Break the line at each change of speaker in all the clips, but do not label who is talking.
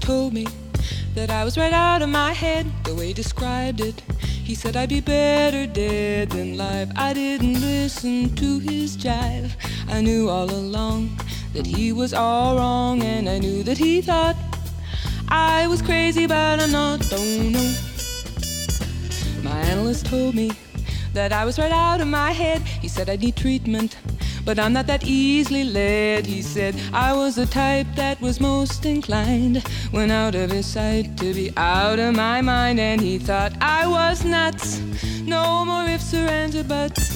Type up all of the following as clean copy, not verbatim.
told me that I was right out of my head, the way he described it. He said I'd be better dead than alive. I didn't listen to his jive. I knew all along that he was all wrong, and I knew that he thought I was crazy, but I'm not, don't know. My analyst told me that I was right out of my head. He said I'd need treatment, but I'm not that easily led. He said I was the type that was most inclined, when out of his sight, to be out of my mind. And he thought I was nuts. No more ifs or ands or buts.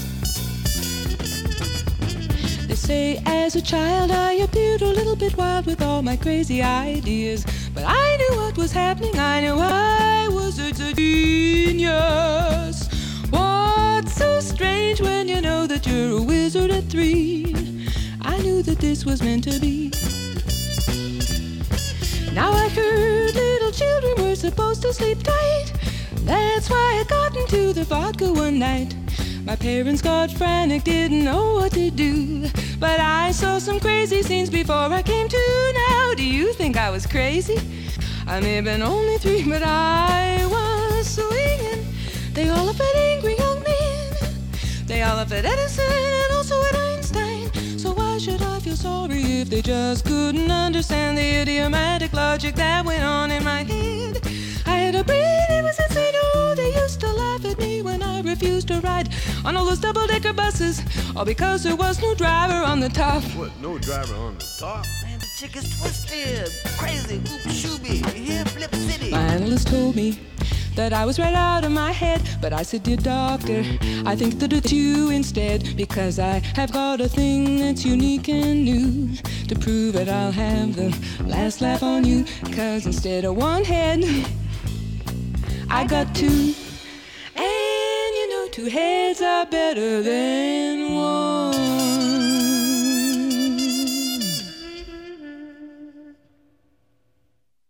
They say as a child I appeared a little bit wild with all my crazy ideas, but I knew what was happening. I knew I was a genius. What's so strange when you know that you're a wizard at 3? I knew that this was meant to be. Now I heard little children were supposed to sleep tight. That's why I got into the vodka one night. My parents got frantic, didn't know what to do, but I saw some crazy scenes before I came to. Now, do you think I was crazy? I may have been only 3, but I was swinging. They all laugh at angry young men. They all laugh at Edison and also at Einstein. So why should I feel sorry if they just couldn't understand the idiomatic logic that went on in my head? I had a brain, it was insane. Oh, they used to laugh at me when I refused to ride on all those double-decker buses, all because there was no driver on the top.
What, no driver on the top?
Man, the chick is twisted, crazy, oop-shooby, here, Flip City.
My analyst told me that I was right out of my head, but I said, dear doctor, I think that it's you instead, because I have got a thing that's unique and new. To prove it, I'll have the last laugh on you, 'cause instead of one head, I got 2. And you know 2 heads are better than 1.